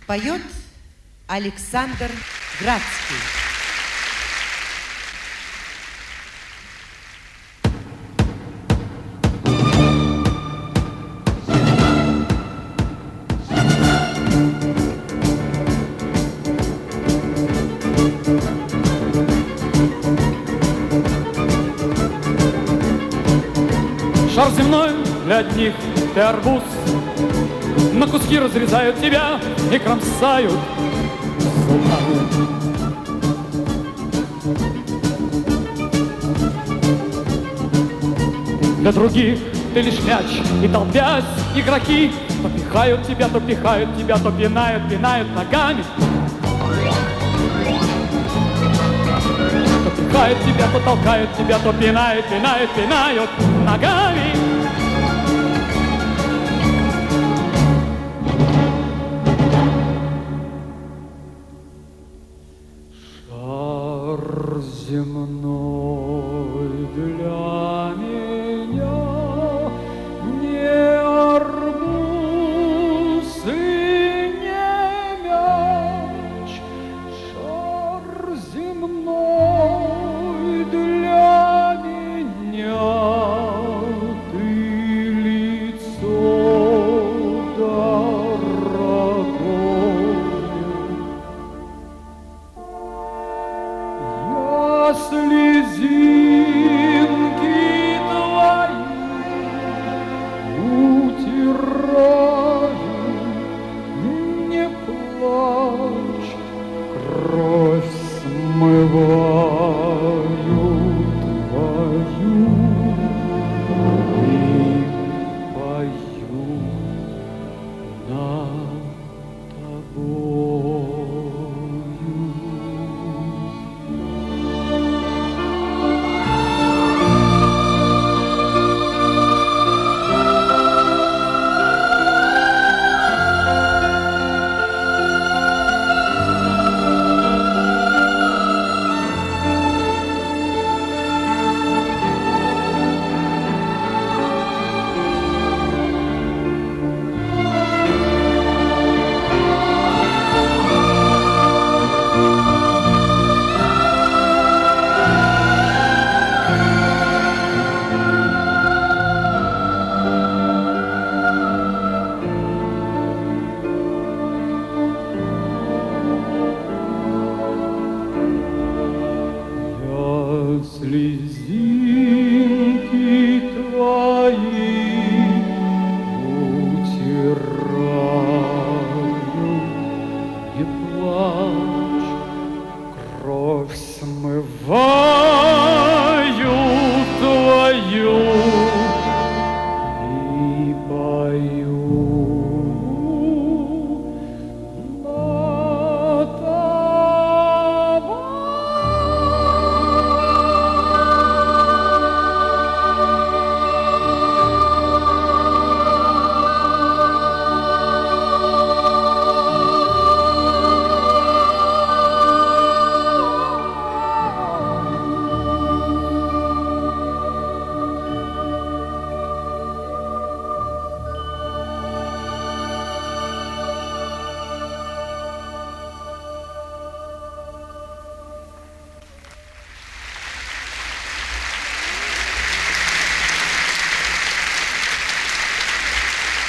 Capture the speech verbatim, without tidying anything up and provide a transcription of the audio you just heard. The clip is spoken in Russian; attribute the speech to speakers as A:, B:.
A: Поет Александр Градский.
B: Шар земной для одних ты арбуз, на куски разрезают тебя и кромсают султаны. Для других ты лишь мяч, и толпясь игроки то пихают тебя, то пихают тебя, то пинают, пинают ногами. То пихают тебя, то толкают тебя, то пинают, пинают, пинают ногами. Шар земной для меня не арбуз и не мяч. Шар земной для меня ты лицо дорогое. Я слезинки твои утираю, не плачь, кровь смываю твою и пою над тобою. Слезинки твои утираю, не плачь, кровь смываю.